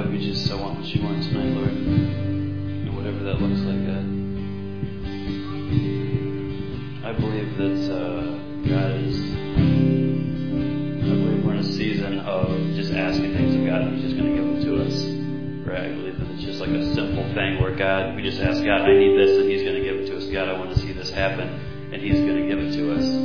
God, I want what you want tonight, Lord. And whatever that looks like, God. I believe that I believe we're in a season of just asking things of God and He's just going to give them to us. Right? I believe that it's just like a simple thing where God, we just ask God, I need this, and He's going to give it to us. God, I want to see this happen, and He's going to give it to us.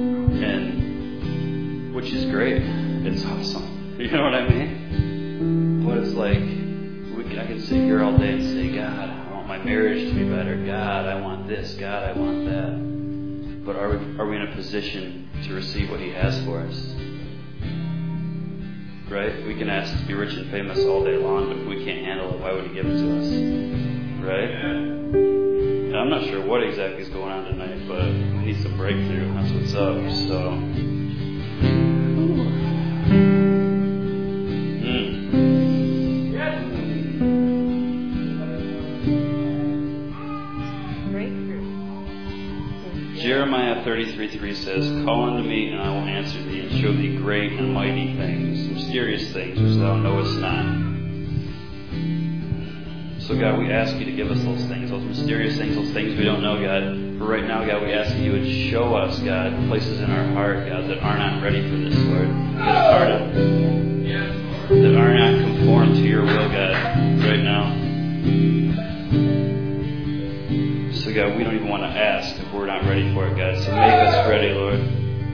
And which is great. It's awesome. You know what I mean? But it's like, I can sit here all day and say, God, I want my marriage to be better. God, I want this. God, I want that. But are we in a position to receive what He has for us? Right? We can ask to be rich and famous all day long, but if we can't handle it, why would He give it to us? Right? And I'm not sure what exactly is going on tonight, but we need some breakthrough. That's what's up. So. Jeremiah 33:3 says, Call unto me, and I will answer thee, and show thee great and mighty things, mysterious things which thou knowest not. So God, we ask you to give us those things, those mysterious things, those things we don't know, God. But right now, God, we ask that you would show us, God, places in our heart, God, that are not ready for this, Lord. That are not conformed to your will, God, right now. So God, we don't even want to ask if we're not ready for it, God. So make us ready, Lord.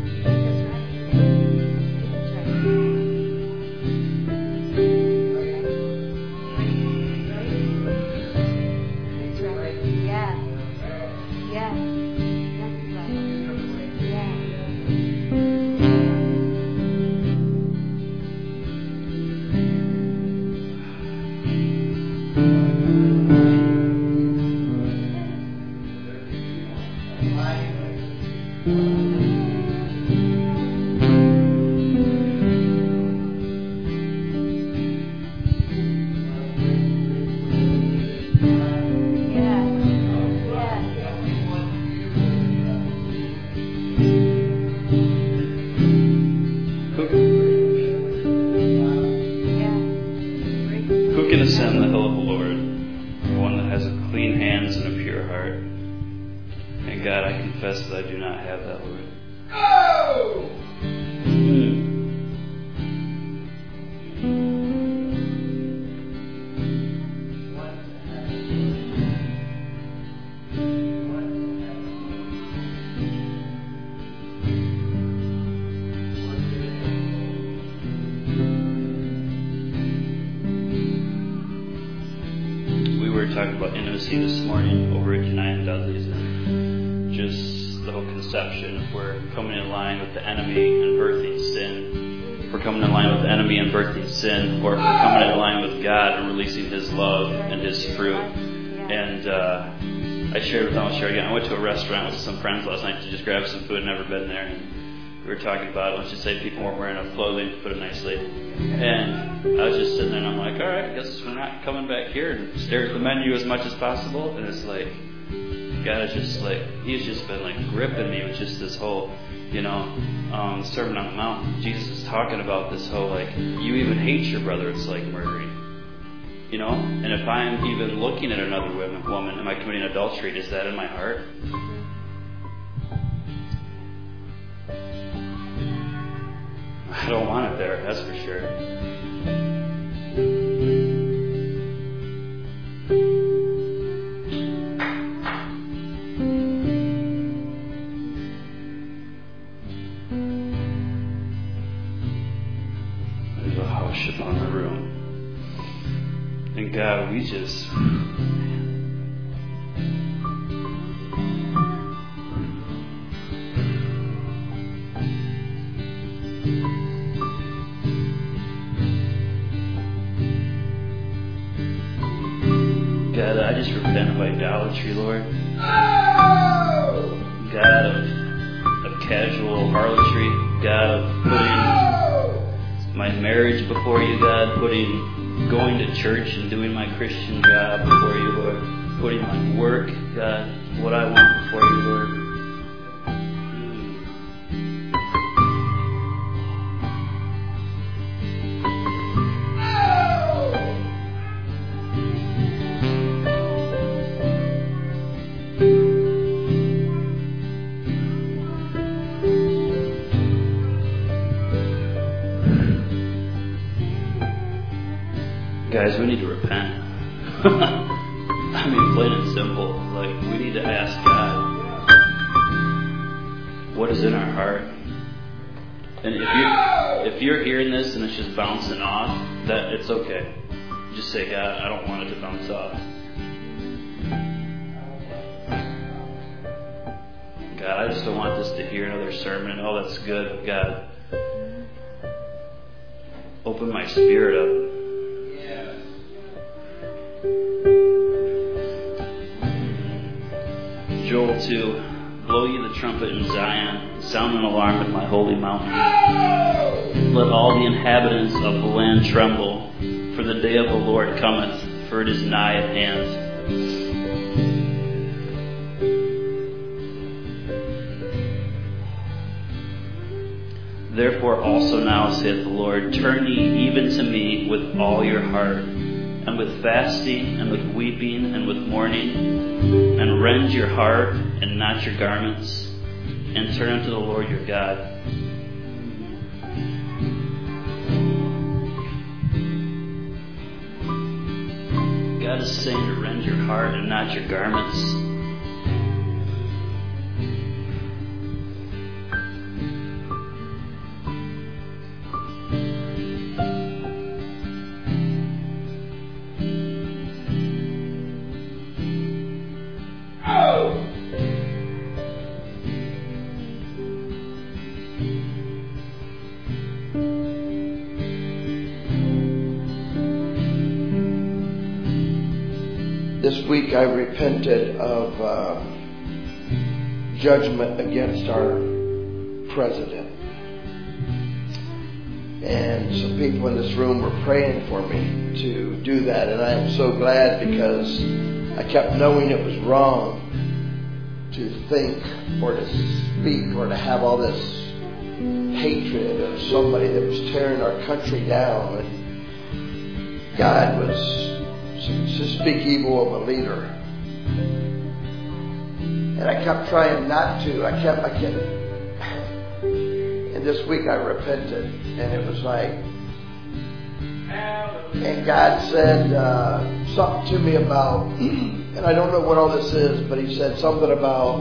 This morning over at Janai and Dudley's, and just the whole conception. If we're coming in line with the enemy and birthing sin, if we're coming in line with the enemy and birthing sin, or if we're coming in line with God and releasing His love and His fruit. And I shared with them, I'll share again. I went to a restaurant with some friends last night to just grab some food. Never been there. And we were talking about, let's just say people weren't wearing enough clothing, to put it nicely. And I was just sitting there and I'm like, all right, I guess we're not coming back here and stare at the menu as much as possible. And it's like, God is just like, He's just been like gripping me with just this whole, Sermon on the Mount. Jesus is talking about this whole, like, you even hate your brother, it's like murdering. And if I'm even looking at another woman, am I committing adultery? Is that in my heart? I don't want it there, that's for sure. There's a hush upon the room. And God, we just... God, I just repent of idolatry, Lord. God, of casual harlotry. God, of putting my marriage before you, God. Going to church and doing my Christian job before you, Lord. Putting my work, God, what I want before you, Lord. plain and simple. Like, we need to ask God what is in our heart. And if you're hearing this and it's just bouncing off, that it's okay. Just say, God, I don't want it to bounce off. God, I just don't want this to hear another sermon. Oh, that's good. God, open my spirit up. Joel 2, blow ye the trumpet in Zion, sound an alarm in my holy mountain. Let all the inhabitants of the land tremble, for the day of the Lord cometh, for it is nigh at hand. Therefore also now, saith the Lord, turn ye even to me with all your heart, and with fasting, and with weeping, and with mourning, and rend your heart, and not your garments, and turn unto the Lord your God. God is saying to rend your heart and not your garments. This week I repented of judgment against our president. And some people in this room were praying for me to do that. And I am so glad, because I kept knowing it was wrong to think or to speak or to have all this hatred of somebody that was tearing our country down. And God was to speak evil of a leader. And I kept trying not to. I kept. And this week I repented. And it was like, and God said something to me about, and I don't know what all this is, but He said something about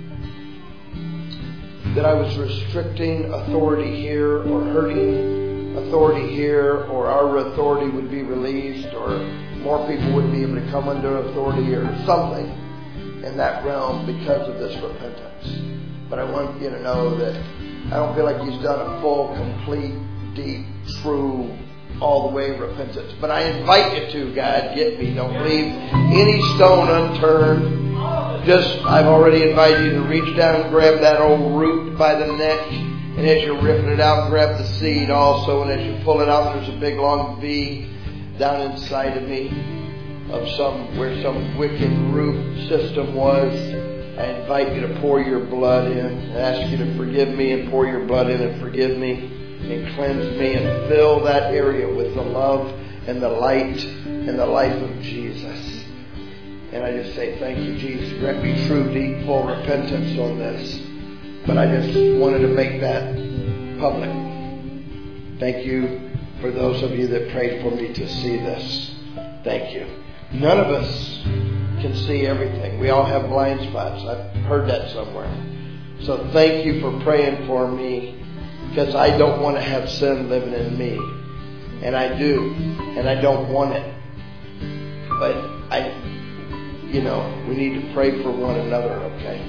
that I was restricting authority here, or hurting authority here, or our authority would be released, or more people wouldn't be able to come under authority, or something in that realm because of this repentance. But I want you to know that I don't feel like He's done a full, complete, deep, true, all the way repentance. But I invite you to, God, get me. Don't leave any stone unturned. I've already invited you to reach down and grab that old root by the neck. And as you're ripping it out, grab the seed also. And as you pull it out, there's a big long V down inside of me of where some wicked root system was. I invite you to pour your blood in and ask you to forgive me, and pour your blood in and forgive me and cleanse me and fill that area with the love and the light and the life of Jesus. And I just say thank you, Jesus. Grant me true, deep, full repentance on this. But I just wanted to make that public. Thank you for those of you that prayed for me to see this. Thank you. None of us can see everything. We all have blind spots. I've heard that somewhere. So thank you for praying for me, because I don't want to have sin living in me. And I do. And I don't want it. But we need to pray for one another, okay?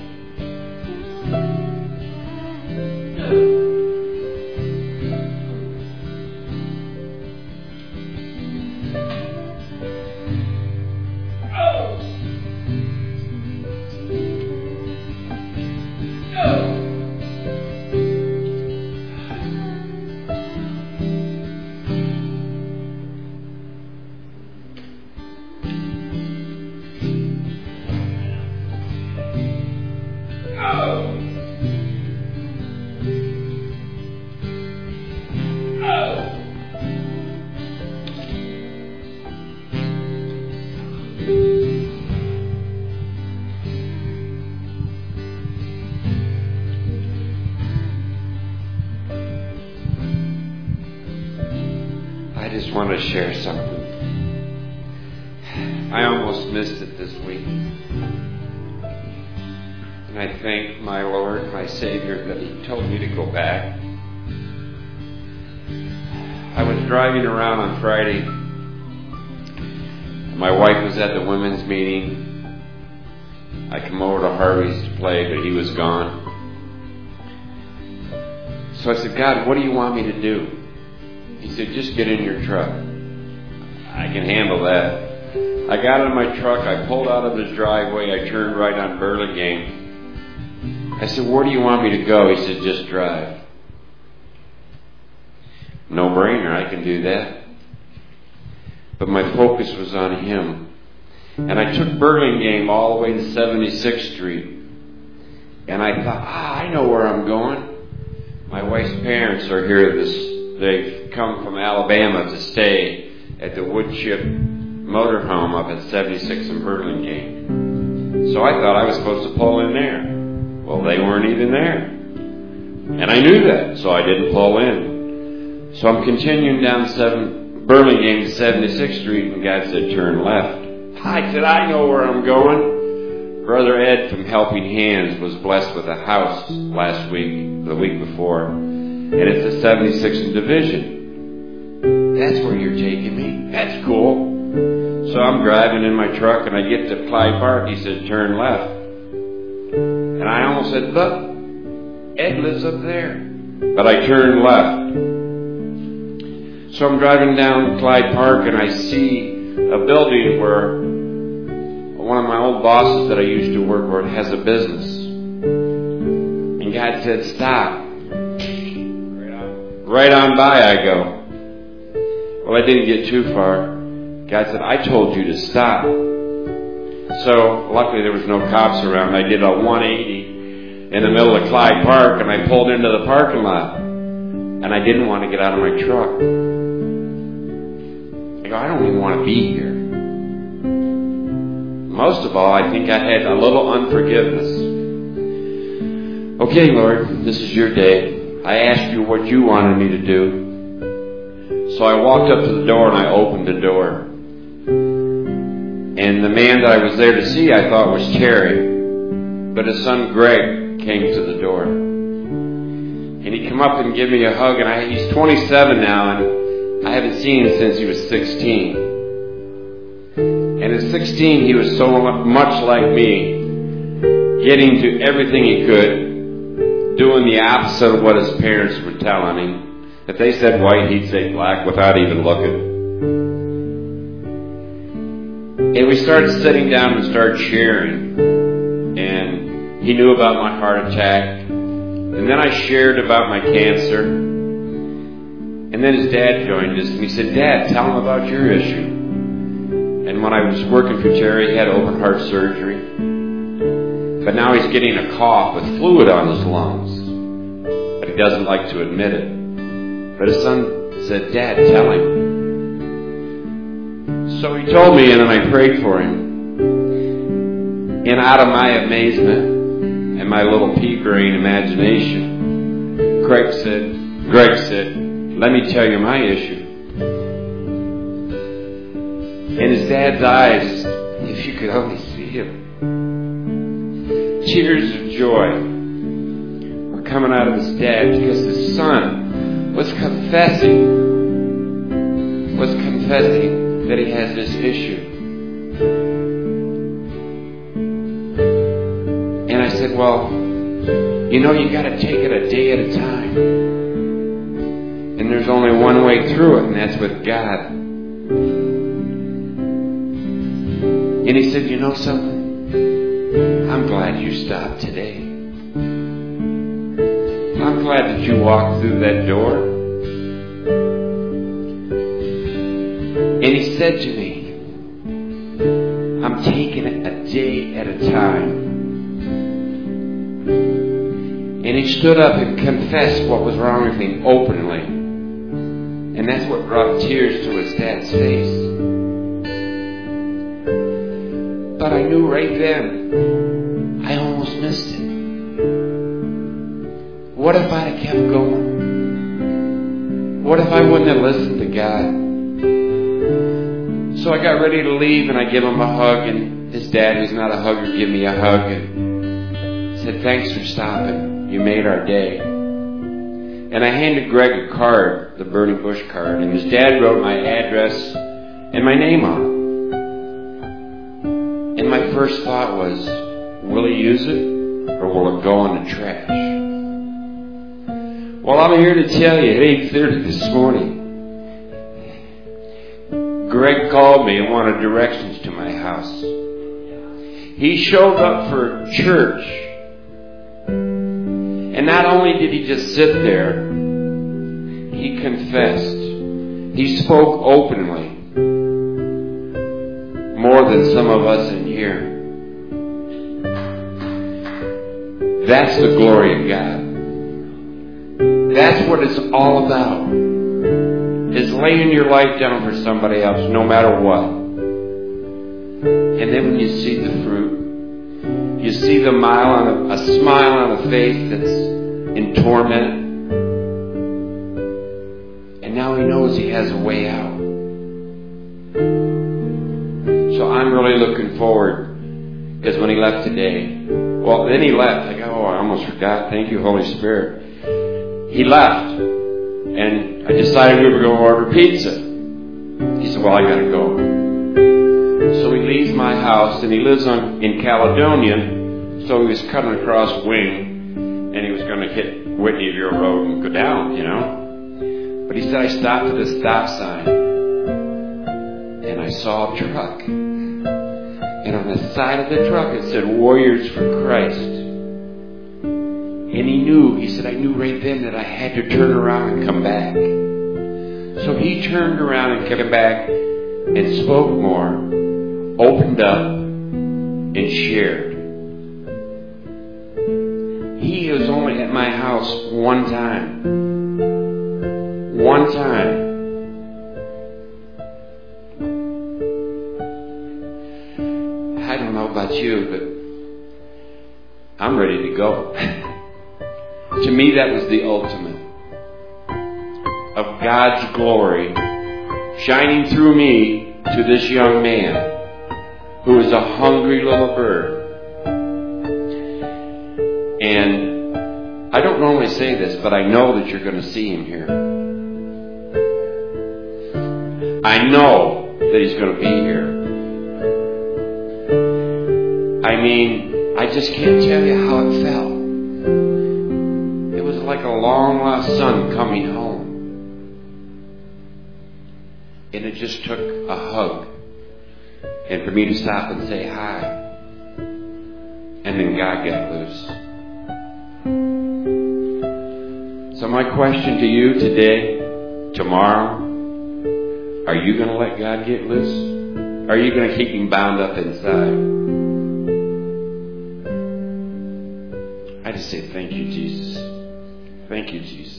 Want to share something. I almost missed it this week. And I thank my Lord, my Savior, that He told me to go back. I was driving around on Friday. My wife was at the women's meeting. I come over to Harvey's to play, but he was gone. So I said, God, what do you want me to do? He said, just get in your truck. I can handle that. I got in my truck. I pulled out of his driveway. I turned right on Burlingame. I said, where do you want me to go? He said, just drive. No brainer, I can do that. But my focus was on him. And I took Burlingame all the way to 76th Street. And I thought, I know where I'm going. My wife's parents are here. They've come from Alabama to stay at the Woodchip Motorhome up at 76 in Burlingame. So I thought I was supposed to pull in there. Well, they weren't even there. And I knew that, so I didn't pull in. So I'm continuing down Burlingame to 76th Street, and God said, turn left. I said, I know where I'm going. Brother Ed from Helping Hands was blessed with a house last week, the week before, and it's the 76th Division. That's where you're taking me. That's cool. So I'm driving in my truck, and I get to Clyde Park. He said, turn left. And I almost said, look, Ed lives up there. But I turned left. So I'm driving down Clyde Park, and I see a building where one of my old bosses that I used to work for has a business. And God said, stop. Right on by I go. Well, I didn't get too far. God said, I told you to stop. So luckily there was no cops around. I did a 180 in the middle of Clyde Park, and I pulled into the parking lot. And I didn't want to get out of my truck. I go, I don't even want to be here. Most of all, I think I had a little unforgiveness. Okay, Lord, this is your day. I asked you what you wanted me to do. So I walked up to the door and I opened the door. And the man that I was there to see, I thought was Terry. But his son Greg came to the door. And he came up and gave me a hug. And he's 27 now, and I haven't seen him since he was 16. And at 16, he was so much like me, getting to everything he could, doing the opposite of what his parents were telling him. If they said white, he'd say black without even looking. And we started sitting down and started sharing. And he knew about my heart attack. And then I shared about my cancer. And then his dad joined us, and he said, Dad, tell him about your issue. And when I was working for Terry, he had open heart surgery. But now he's getting a cough with fluid on his lungs. But he doesn't like to admit it. But his son said, Dad, tell him. So he told me, and then I prayed for him. And out of my amazement and my little pea-brain imagination, Greg said, let me tell you my issue. In his dad's eyes, if you could only see him, tears of joy were coming out of his dad because his son was confessing that he has this issue. And I said, well, you got to take it a day at a time. And there's only one way through it, and that's with God. And he said, you know something? I'm glad you stopped today. I'm glad that you walked through that door. And he said to me, I'm taking it a day at a time. And he stood up and confessed what was wrong with him openly. And that's what brought tears to his dad's face. But I knew right then, I almost missed it. What if I'd have kept going? What if I wouldn't have listened to God? So I got ready to leave, and I give him a hug, and his dad, who's not a hugger, gave me a hug and said, "Thanks for stopping. You made our day." And I handed Greg a card, the Burning Bush card, and his dad wrote my address and my name on it. And my first thought was, will he use it, or will it go in the trash? Well, I'm here to tell you, at 8:30 this morning, Greg called me and wanted directions to my house. He showed up for church. And not only did he just sit there, he confessed. He spoke openly. More than some of us in here. That's the glory of God. That's what it's all about. Is laying your life down for somebody else, no matter what. And then when you see the fruit, you see the a smile on a face that's in torment. And now he knows he has a way out. So I'm really looking forward, because when he left today, well, then he left. I almost forgot. Thank you, Holy Spirit. He left. And I decided we were going to order pizza. He said, "Well, I got to go." So he leaves my house, and he lives in Caledonia. So he was cutting across Wing, and he was going to hit Whitneyville Road and go down, But he said, I stopped at a stop sign, and I saw a truck. And on the side of the truck, it said, "Warriors for Christ." And he said, I knew right then that I had to turn around and come back. So he turned around and came back and spoke more, opened up, and shared. He was only at my house one time. One time. I don't know about you, but I'm ready to go. To me, that was the ultimate of God's glory shining through me to this young man who is a hungry little bird. And I don't normally say this, but I know that you're going to see him here. I know that he's going to be here. I mean, I just can't tell you how it felt. It was like a long-lost son coming home. And it just took a hug. And for me to stop and say hi. And then God got loose. So my question to you today, tomorrow, are you going to let God get loose? Or are you going to keep him bound up inside? I just say thank you, Jesus. Thank you, Jesus.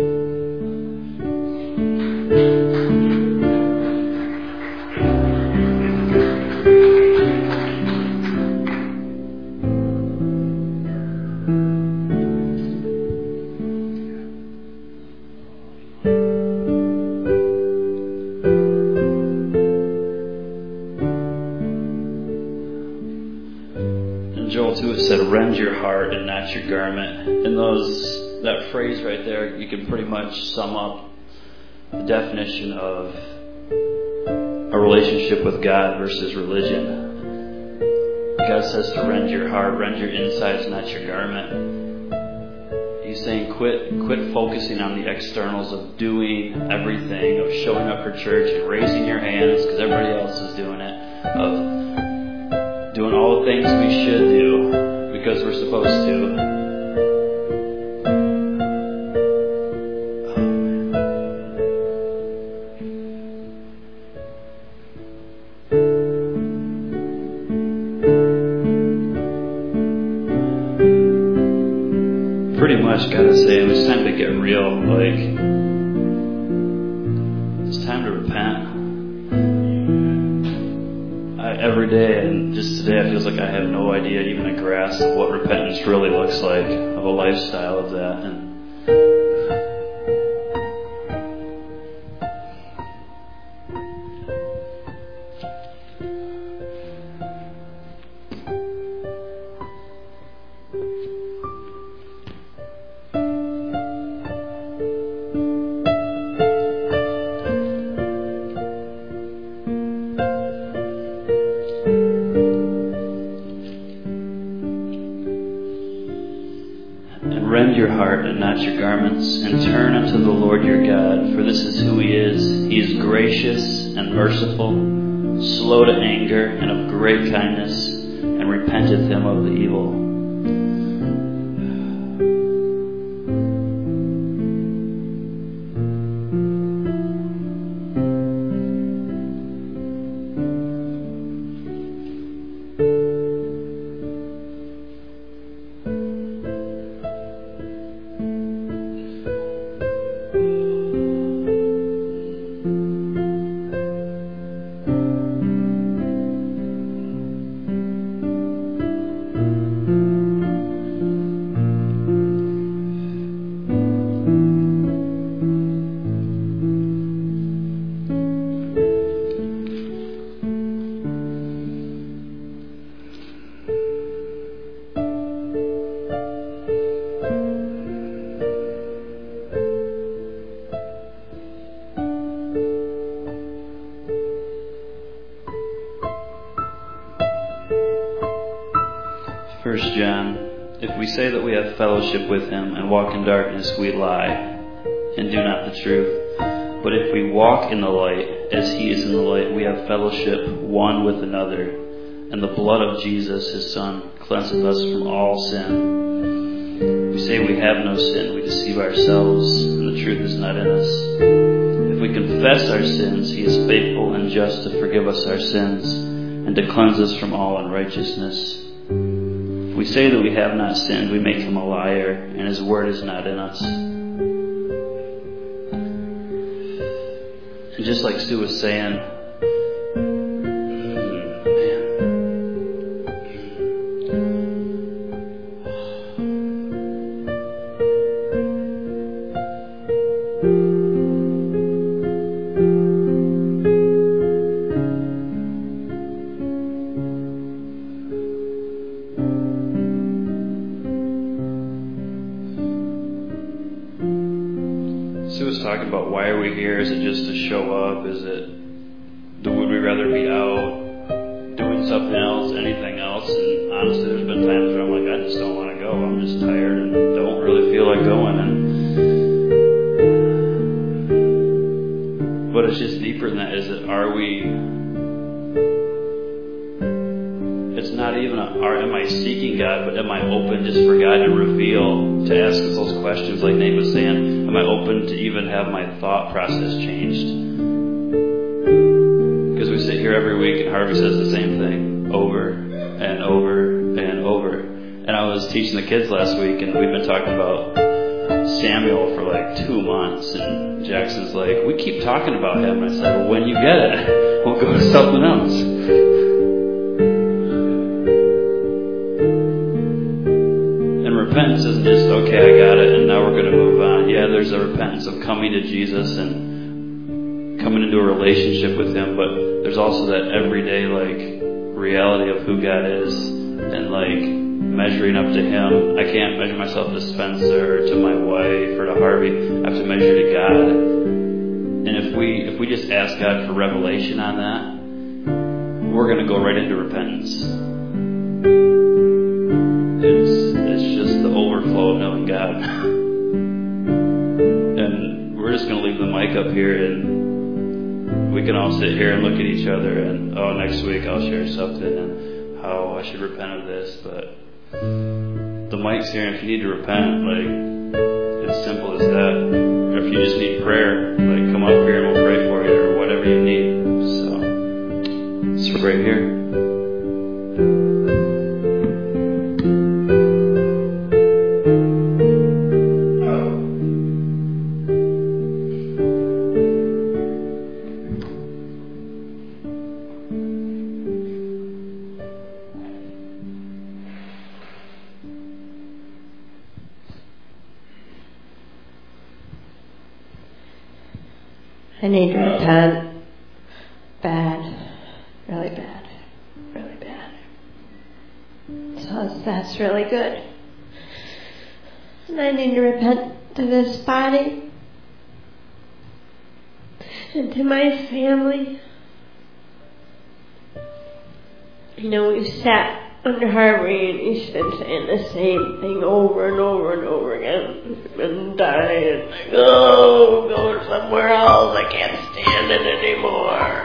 Joel 2, it said, "Rend your heart and not your garment." And that phrase right there, you can pretty much sum up the definition of a relationship with God versus religion. God says to rend your heart, rend your insides, not your garment. He's saying quit focusing on the externals of doing everything, of showing up for church and raising your hands because everybody else is doing it, of doing all the things we should do because we're supposed to. Pretty much gotta say, it's time to get real. Like, it's time to repent. Every day, and just today, it feels like I have no idea, even a grasp of what repentance really looks like, of a lifestyle of that. And And rend your heart and not your garments, and turn unto the Lord your God, for this is who He is. He is gracious and merciful, slow to anger, and of great kindness, and repenteth him of the evil. John, if we say that we have fellowship with him and walk in darkness, we lie and do not the truth. But if we walk in the light as he is in the light, we have fellowship one with another, and the blood of Jesus, his Son, cleanseth us from all sin. We say we have no sin, we deceive ourselves, and the truth is not in us. If we confess our sins, he is faithful and just to forgive us our sins and to cleanse us from all unrighteousness. If we say that we have not sinned, we make him a liar, and his word is not in us. And just like Stu was saying, talking about why are we here? Is it just to show up? Would we rather be out doing something else, anything else? And honestly, there's been times where I'm like, I just don't want to go. I'm just tired and don't really feel like going. But it's just deeper than that. It's not even am I seeking God, but am I open just for God to reveal, to ask us those questions like Nate was saying? Am I open to even have my thought process changed? Because we sit here every week and Harvey says the same thing over and over and over. And I was teaching the kids last week, and we've been talking about Samuel for like 2 months, and Jackson's like, we keep talking about him. And I said, well, when you get it, we'll go to something else. Repentance isn't just, okay, I got it, and now we're going to move on. Yeah, there's a repentance of coming to Jesus and coming into a relationship with him, but there's also that everyday, reality of who God is, and, measuring up to him. I can't measure myself to Spencer, or to my wife, or to Harvey. I have to measure to God. And if we just ask God for revelation on that, we're going to go right into repentance. It's just the overflow of knowing God. And we're just going to leave the mic up here, and we can all sit here and look at each other, and next week I'll share something and how I should repent of this. But the mic's here, and if you need to repent, it's simple as that. Or if you just need prayer, come up here and we'll pray for you, or whatever you need. So it's right here. I need to repent. Bad. Really bad. Really bad. So that's really good. And I need to repent to this body and to my family. We've sat under Harvey, and he's been saying the same thing over and over and over again. He's been dying. Like, oh, go somewhere else. I can't stand it anymore.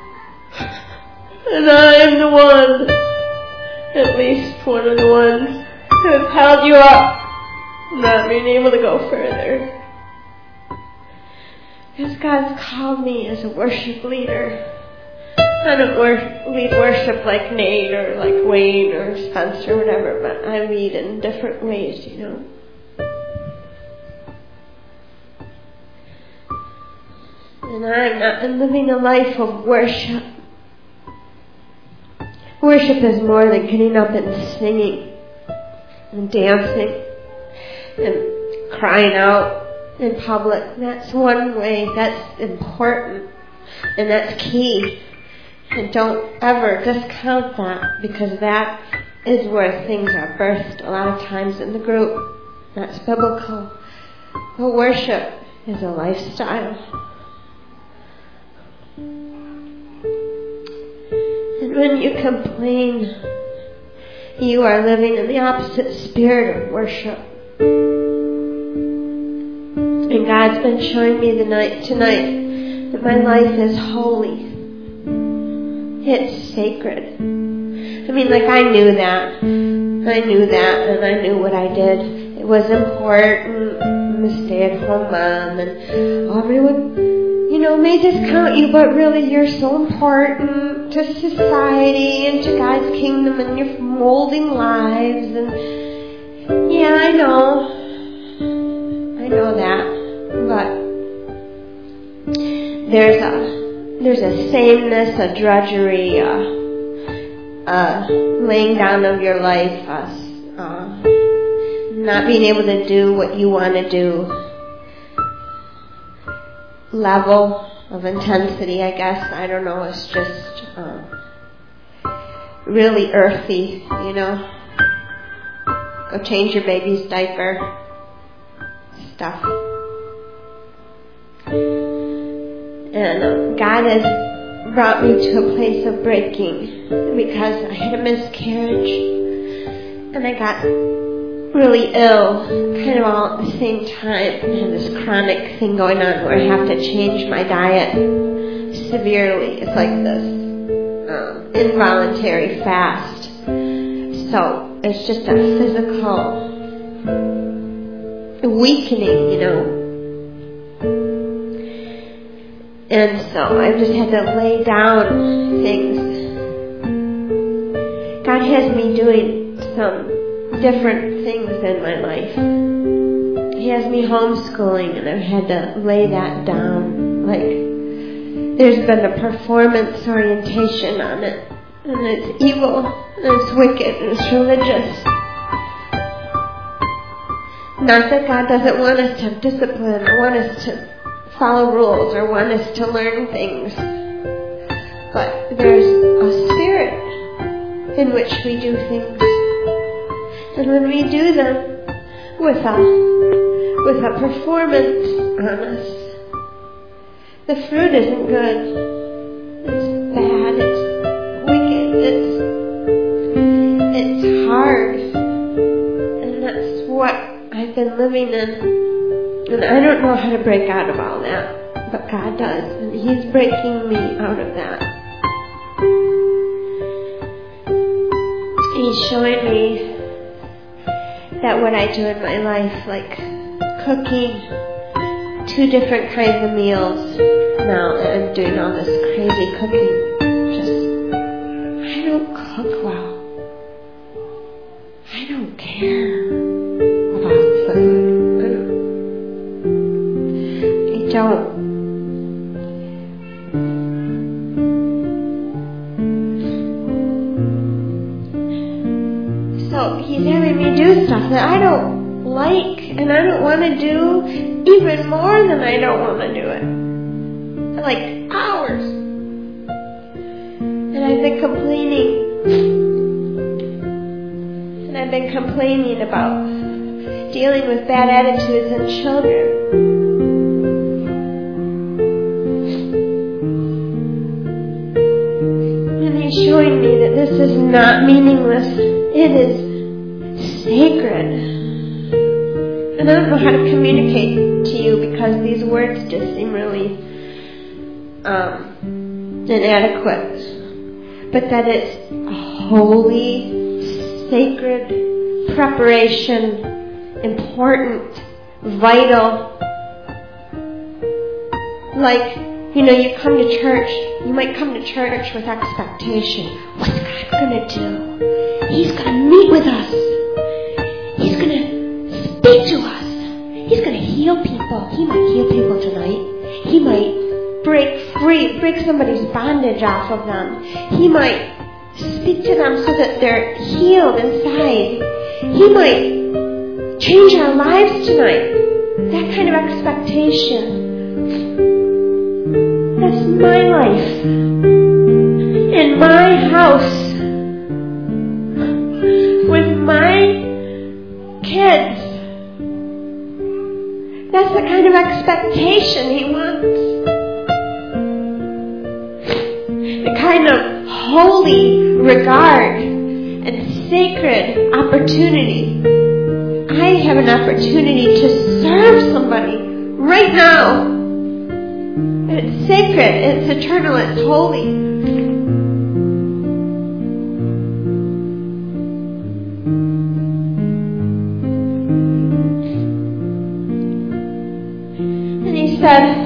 And I'm the one, at least one of the ones, who has held you up, not being able to go further. Because God's called me as a worship leader. I don't lead worship like Nate or like Wayne or Spencer or whatever, but I lead in different ways, you know. And I'm living a life of worship. Worship is more than getting up and singing and dancing and crying out in public. That's one way. That's important. And that's key. And don't ever discount that, because that is where things are birthed a lot of times in the group. That's biblical. But worship is a lifestyle. And when you complain, you are living in the opposite spirit of worship. And God's been showing me tonight that my life is holy. It's sacred. I mean, like, I knew that, and I knew what I did. It was important. I'm a stay-at-home mom, and everyone, may discount you, but really you're so important to society and to God's kingdom, and you're molding lives. And yeah, I know that, but there's a sameness, a drudgery, laying down of your life, not being able to do what you want to do, level of intensity, I guess. I don't know, it's just really earthy, Go change your baby's diaper stuff. And God has brought me to a place of breaking, because I had a miscarriage and I got really ill kind of all at the same time. I had this chronic thing going on where I have to change my diet severely. It's like this involuntary fast. So it's just a physical weakening, And so I just had to lay down things. God has me doing some different things in my life. He has me homeschooling, and I've had to lay that down. Like, there's been a performance orientation on it, and it's evil, and it's wicked, and it's religious. Not that God doesn't want us to have discipline, or want us to follow rules, or want us to learn things. But there's a spirit in which we do things. And when we do them with a performance on us, the fruit isn't good. It's bad. It's wicked. It's hard. And that's what I've been living in. And I don't know how to break out of all that, but God does. And He's breaking me out of that. He's showing me that what I do in my life, like cooking 2 different kinds of meals now that I'm doing all this crazy cooking, I don't cook well. I don't care about food. I don't. So He's having me do stuff that I don't like, and I don't want to do, even more than I don't want to do it. Like hours. And I've been complaining about dealing with bad attitudes in children. And He's showing me that this is not meaningless. It is sacred. And I don't know how to communicate to you because these words just seem really inadequate. But that it's a holy, sacred preparation, important, vital. Like, you come to church. You might come to church with expectation. What's God going to do? He's going to meet with us. He's going to speak to us. He's going to heal people. He might heal people tonight. He might break somebody's bondage off of them. He might speak to them so that they're healed inside. He might change our lives tonight. That kind of expectation. That's my life. In my house. With my kids. That's the kind of expectation He wants. The kind of holy regard and sacred opportunity. I have an opportunity to serve somebody right now. And it's sacred, it's eternal, it's holy. And He said,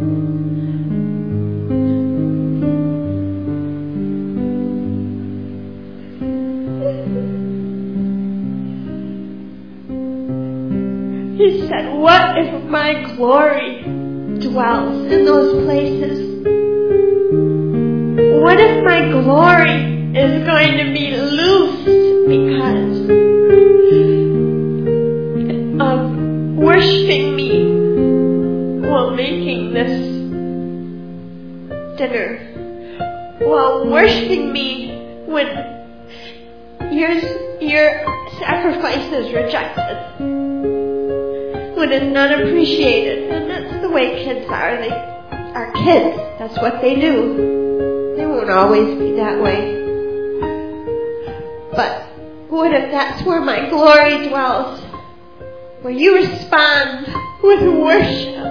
what if my glory dwells in those places? What if my glory is going to be loosed because of worshiping me while making this dinner? While worshiping me when your sacrifice is rejected? When it's not appreciated. And that's the way kids are. They are kids. That's what they do. They won't always be that way. But what if that's where my glory dwells? Where you respond with worship.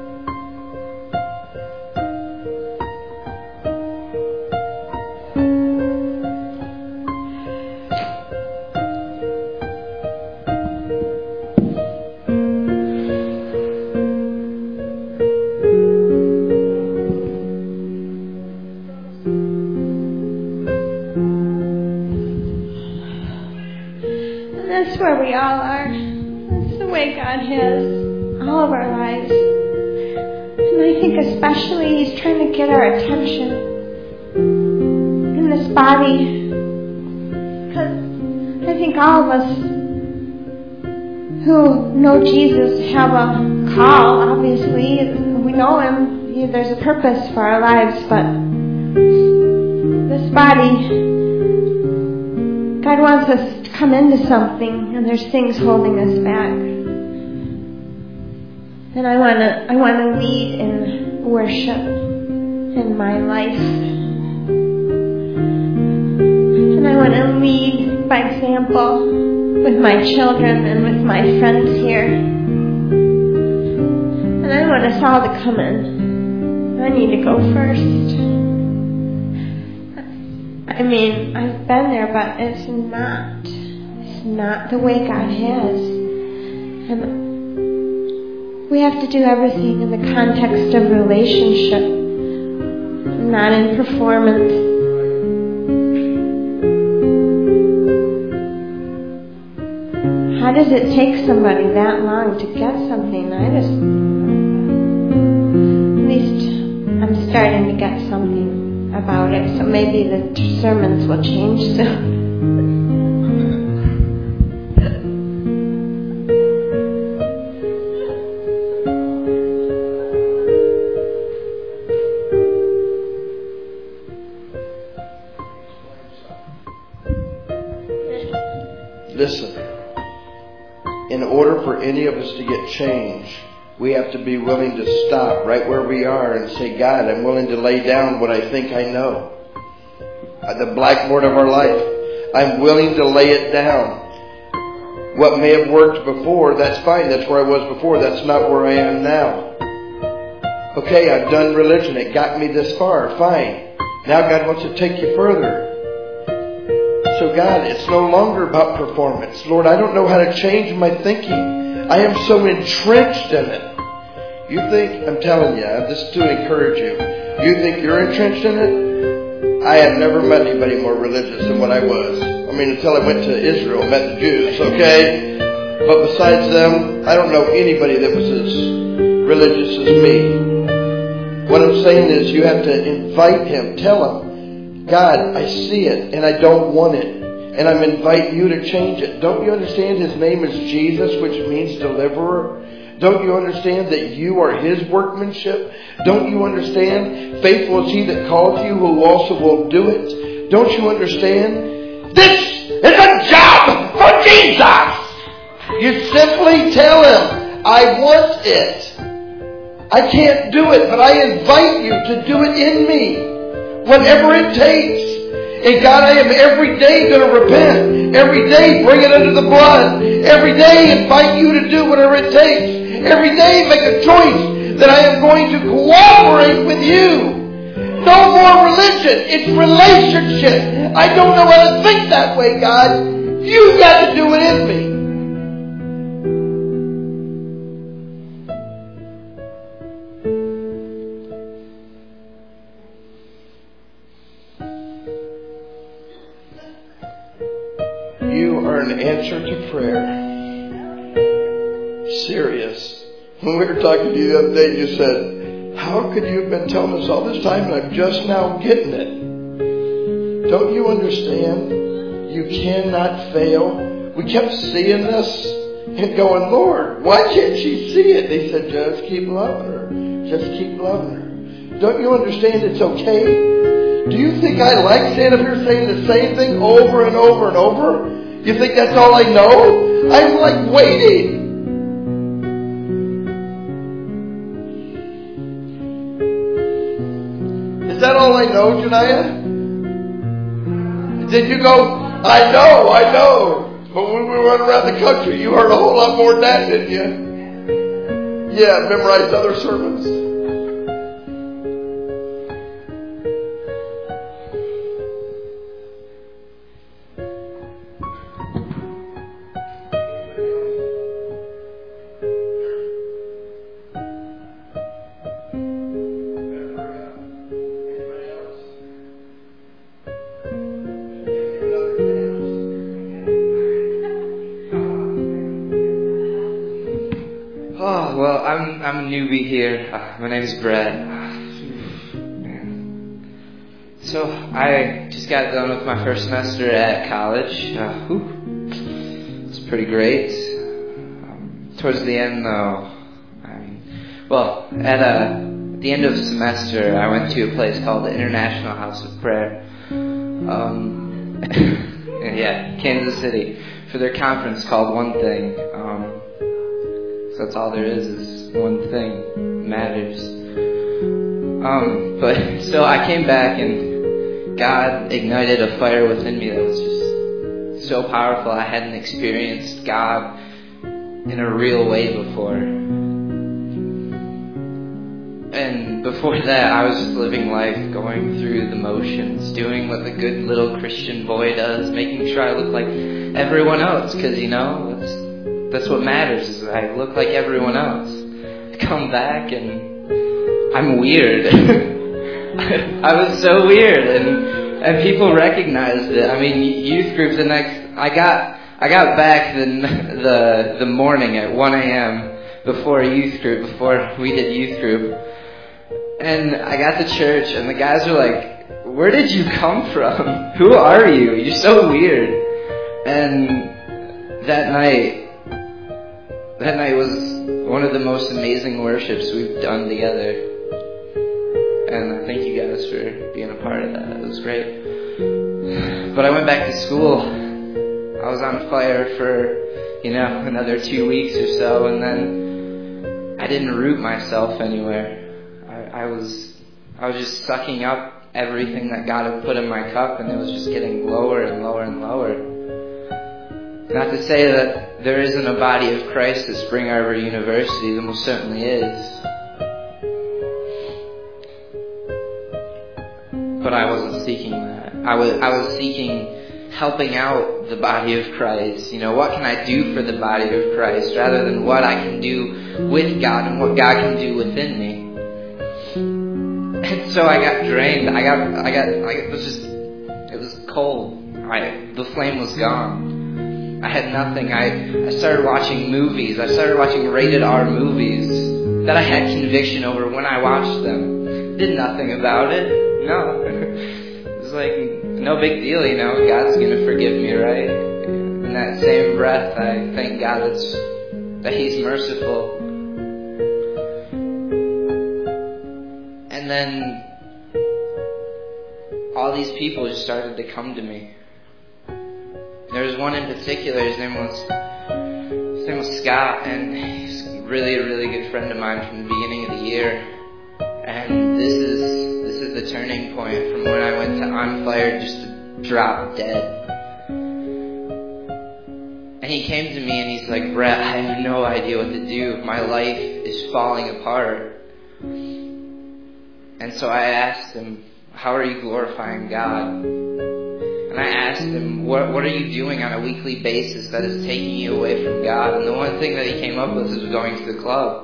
Where we all are. That's the way God has all of our lives. And I think especially He's trying to get our attention in this body. Because I think all of us who know Jesus have a call, obviously. We know Him. There's a purpose for our lives. But this body, God wants us to come into something, and there's things holding us back. And I want to lead in worship in my life. And I want to lead by example with my children and with my friends here. And I want us all to come in. I need to go first. I mean, I've been there, but it's not the way God has. And we have to do everything in the context of relationship, not in performance. How does it take somebody that long to get something? At least I'm starting to get something about it, so maybe the sermons will change soon. Listen, in order for any of us to get change, we have to be willing to stop right where we are and say, God, I'm willing to lay down what I think I know. the blackboard of our life. I'm willing to lay it down. What may have worked before, that's fine. That's where I was before. That's not where I am now. Okay, I've done religion. It got me this far. Fine. Now God wants to take you further. So God, it's no longer about performance. Lord, I don't know how to change my thinking. I am so entrenched in it. You think, I'm telling you, this is to encourage you. You think you're entrenched in it? I have never met anybody more religious than what I was. I mean, until I went to Israel and met the Jews, okay? But besides them, I don't know anybody that was as religious as me. What I'm saying is you have to invite Him. Tell Him, God, I see it and I don't want it. And I'm inviting you to change it. Don't you understand His name is Jesus, which means deliverer? Don't you understand that you are His workmanship? Don't you understand? Faithful is He that calls you, who also will do it. Don't you understand? This is a job for Jesus. You simply tell Him, I want it. I can't do it, but I invite you to do it in me. Whatever it takes. And God, I am every day going to repent. Every day bring it under the blood. Every day invite you to do whatever it takes. Every day make a choice that I am going to cooperate with you. No more religion. It's relationship. I don't know how to think that way, God. You've got to do it in me. You are an answer to prayer. Serious. When we were talking to you the other day, you said, how could you have been telling us all this time and I'm just now getting it? Don't you understand? You cannot fail. We kept seeing this and going, Lord, why can't she see it? They said, just keep loving her. Just keep loving her. Don't you understand it's okay? Do you think I like standing up here saying the same thing over and over and over? You think that's all I know? I'm like waiting. Is that all I know, Janiah? Did you go, I know. But when we went around the country, you heard a whole lot more than that, didn't you? Yeah, memorized other sermons. I'm a newbie here. My name is Brett. So I just got done with my first semester at college. It's pretty great. Towards the end, though, at the end of the semester, I went to a place called the International House of Prayer. Kansas City, for their conference called One Thing. So that's all there is one thing matters. But so I came back and God ignited a fire within me that was just so powerful. I hadn't experienced God in a real way before. And before that, I was just living life, going through the motions, doing what the good little Christian boy does, making sure I look like everyone else, because, that's what matters, is I look like everyone else. I come back and I'm weird. I was so weird, and people recognized it. I mean, youth group I got back the morning at 1 a.m. before youth group, before we did youth group. And I got to church and the guys were like, where did you come from? Who are you? You're so weird. And that night was one of the most amazing worships we've done together. And I thank you guys for being a part of that. It was great. But I went back to school. I was on fire for, another 2 weeks or so, and then I didn't root myself anywhere. I was just sucking up everything that God had put in my cup, and it was just getting lower and lower and lower. Not to say that there isn't a body of Christ at Spring Arbor University, there most certainly is. But I wasn't seeking that. I was seeking helping out the body of Christ. What can I do for the body of Christ rather than what I can do with God and what God can do within me. And so I got drained. It was cold. The flame was gone. I had nothing. I started watching movies. I started watching rated R movies that I had conviction over when I watched them. Did nothing about it. No. It was like, no big deal, God's going to forgive me, right? In that same breath, I thank God that He's merciful. And then all these people just started to come to me. There was one in particular, his name was Scott, and he's a really, really good friend of mine from the beginning of the year. And this is the turning point from when I went to On Fire just to drop dead. And he came to me and he's like, Brett, I have no idea what to do. My life is falling apart. And so I asked him, how are you glorifying God? And I asked him, what are you doing on a weekly basis that is taking you away from God? And the one thing that he came up with was going to the club.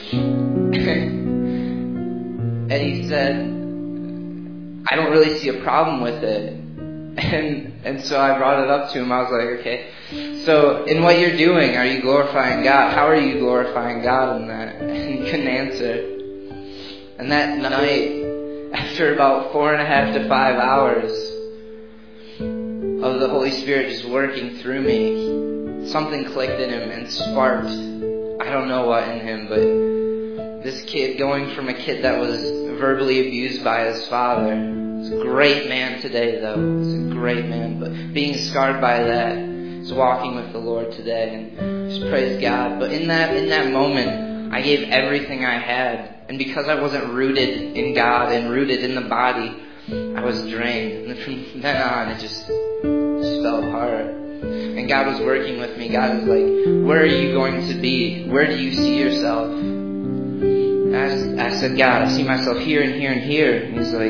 And he said, I don't really see a problem with it. And so I brought it up to him. I was like, okay, so in what you're doing, are you glorifying God? How are you glorifying God in that? And he couldn't answer. And that night, after about 4.5 to 5 hours of the Holy Spirit just working through me, something clicked in him and sparked, I don't know what in him, but this kid, going from a kid that was verbally abused by his father, he's a great man today though, he's a great man, but being scarred by that, he's walking with the Lord today, and just praise God. But in that moment, I gave everything I had, and because I wasn't rooted in God and rooted in the body, I was drained. And from then on, it just fell apart. And God was working with me. God was like, where are you going to be? Where do you see yourself? And I said, God, I see myself here and here and here. And He's like,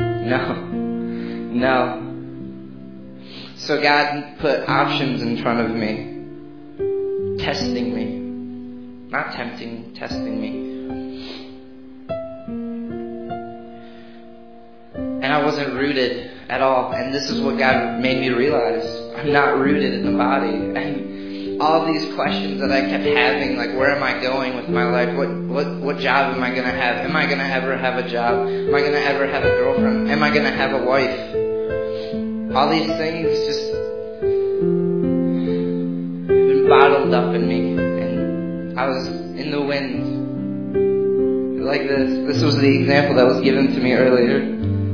no. So God put options in front of me, testing me. Not tempting, testing me. And I wasn't rooted at all. And this is what God made me realize. I'm not rooted in the body. And all these questions that I kept having, like, where am I going with my life? What job am I going to have? Am I going to ever have a job? Am I going to ever have a girlfriend? Am I going to have a wife? All these things just been bottled up in me. And I was in the wind. Like this. This was the example that was given to me earlier.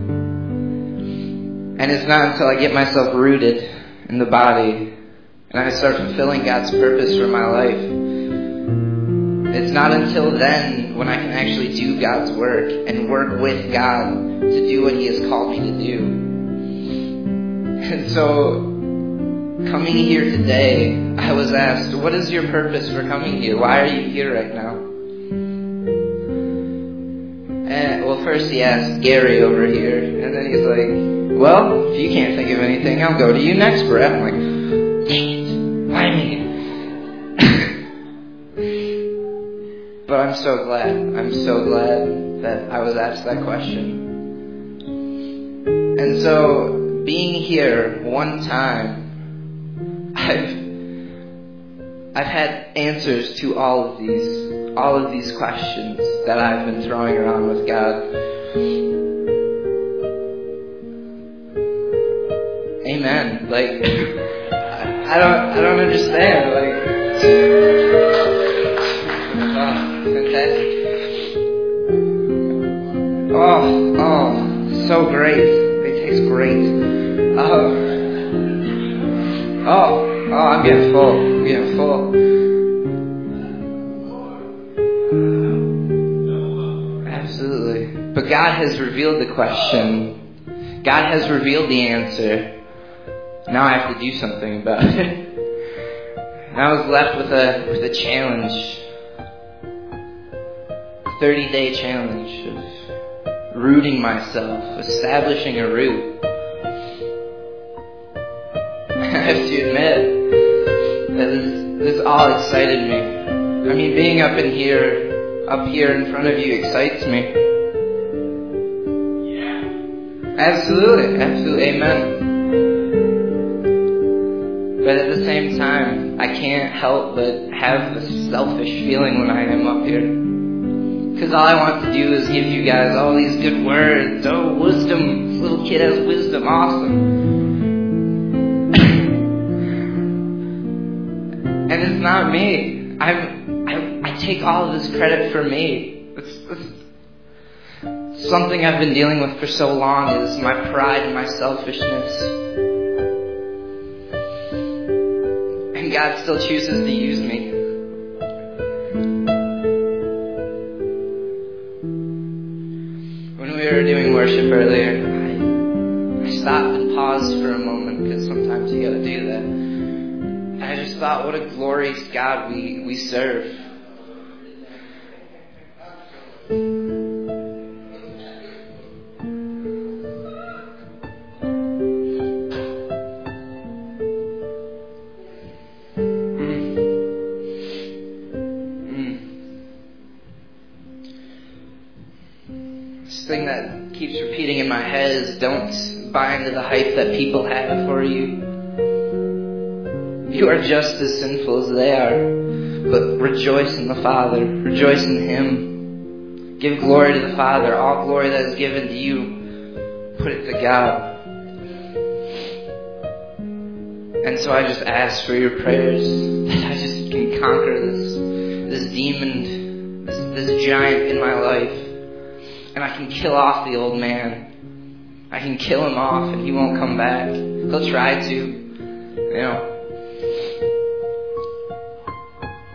And it's not until I get myself rooted in the body and I start fulfilling God's purpose for my life. It's not until then when I can actually do God's work and work with God to do what He has called me to do. And so, coming here today, I was asked, what is your purpose for coming here? Why are you here right now? And, well, first he asked Gary over here, and then he's like, well, if you can't think of anything, I'll go to you next, Brett. I'm like, dang it, why me? But I'm so glad that I was asked that question. And so, being here one time, I've had answers to all of these questions that I've been throwing around with God. Amen. Like, I don't understand. Like, oh, fantastic. Oh, so great. They taste great. I'm getting full. Absolutely. But But God has revealed the question. God has revealed the answer. Now I have to do something about it. And I was left with a challenge. A 30-day challenge of rooting myself, establishing a root. I have to admit that this all excited me. I mean, being up here in front of you excites me. Yeah. Absolutely, amen. But at the same time, I can't help but have a selfish feeling when I am up here. Because all I want to do is give you guys all these good words. Oh, wisdom. This little kid has wisdom. Awesome. And it's not me. I take all of this credit for me. It's something I've been dealing with for so long is my pride and my selfishness. And God still chooses to use me. When we were doing worship earlier, I stopped and paused for a moment because sometimes you gotta do that. And I just thought, what a glorious God we serve. This thing that keeps repeating in my head is don't buy into the hype that people have for you. You are just as sinful as they are, but rejoice in the Father. Rejoice in Him. Give glory to the Father. All glory that is given to you, put it to God. And so I just ask for your prayers that I just can conquer this demon, this giant in my life. And I can kill off the old man. I can kill him off and he won't come back. He'll try to. You know.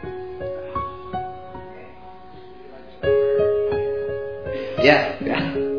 Yeah.